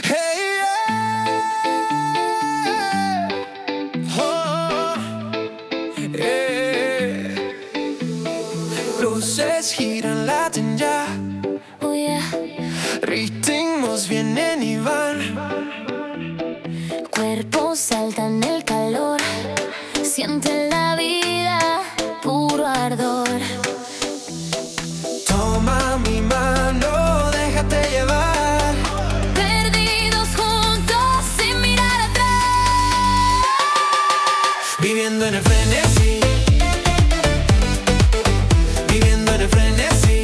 Hey, oh, luces giran, laten ya. Oh yeah. Ritmos vienen y van. Cuerpos saltan el calor, sienten la vida, puro ardor. Toma mi mano, déjate llevar. Perdidos juntos sin mirar atrás. Viviendo en el frenesí. Viviendo en el frenesí.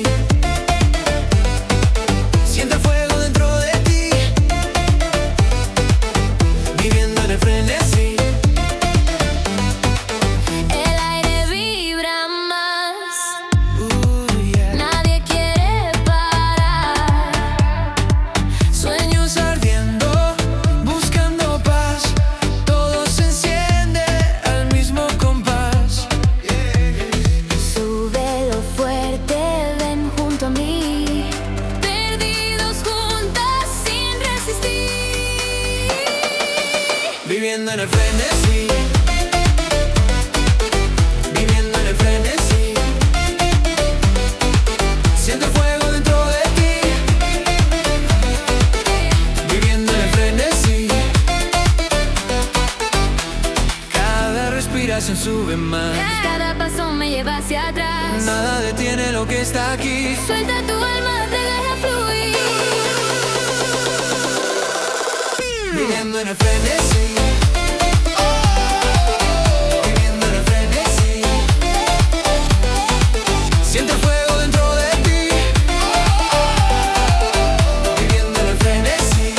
Siente el fuego dentro de ti. Viviendo en el frenesí. El aire vibra más. Yeah. Nadie quiere parar. Sueños ardiendo, buscando paz. Todo se enciende al mismo compás. Súbelo fuerte, ven junto a mí. Perdidos juntas sin resistir. Viviendo en el frenesí. Viviendo en el frenesí. Siente el fuego dentro de ti. Viviendo en el frenesí. Cada respiración sube más. Cada paso me lleva hacia atrás. Nada detiene lo que está aquí. Suelta tu alma, déjala fluir. Viviendo en el frenesí. Viviendo en el frenesí. Siente el fuego dentro de ti. Viviendo en el frenesí.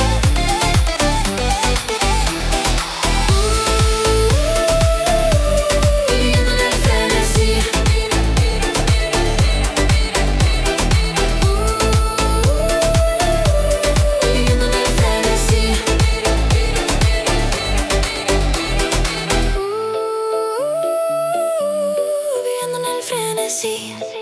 Viviendo en el frenesí. Viviendo en el frenesí. Viviendo en el frenesí.